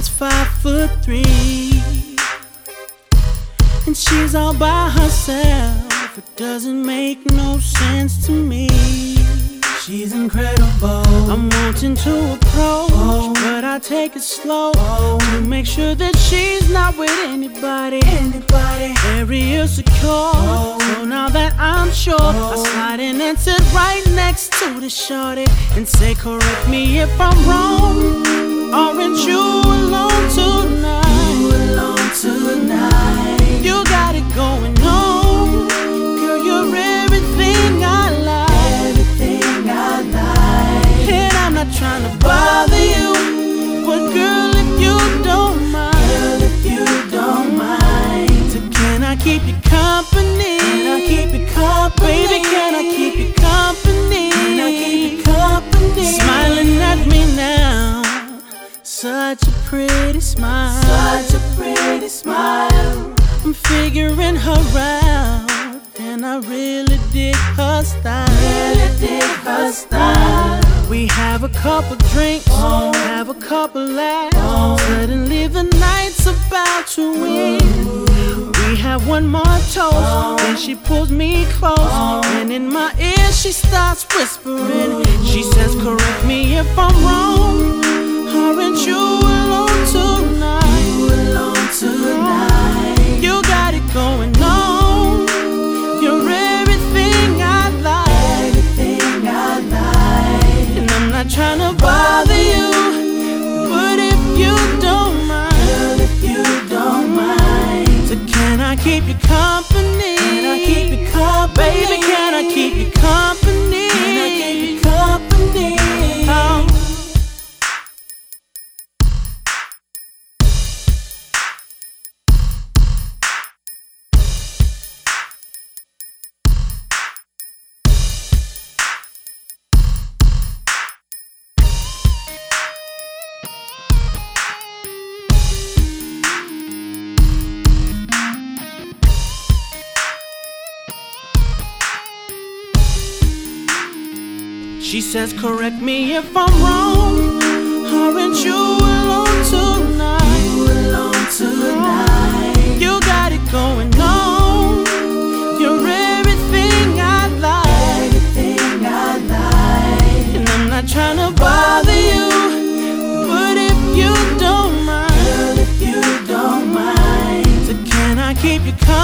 is 5'3", and she's all by herself. It doesn't make no sense to me. She's incredible. I'm wanting to approach, but I take it slow to make sure that she's not with anybody. Very insecure. So now that I'm sure, I slide in and sit right next to the shorty and say, correct me if I'm wrong. Aren't you alone tonight? You alone tonight. You got it going on. Girl, you're everything I like. And I'm not trying to bother you, but girl, if you don't mind, so can I keep you company? Baby, can I keep you company? Smiling at me now, such a pretty smile. I'm figuring her out, and I really dig her style. We have a couple drinks, have a couple laughs. Suddenly the night's about to end. We have one more toast, then she pulls me close, and in my ear she starts whispering. She says, correct me if I'm wrong. Aren't you alone tonight? You got it going on. You're everything I like. And I'm not trying to bother you, but if you don't mind, so can I keep you company? Baby, can I keep you company? Oh. She says, correct me if I'm wrong. Aren't you alone tonight? You got it going on. You're everything I like. And I'm not trying to bother you, but if you don't mind, so can I keep you company?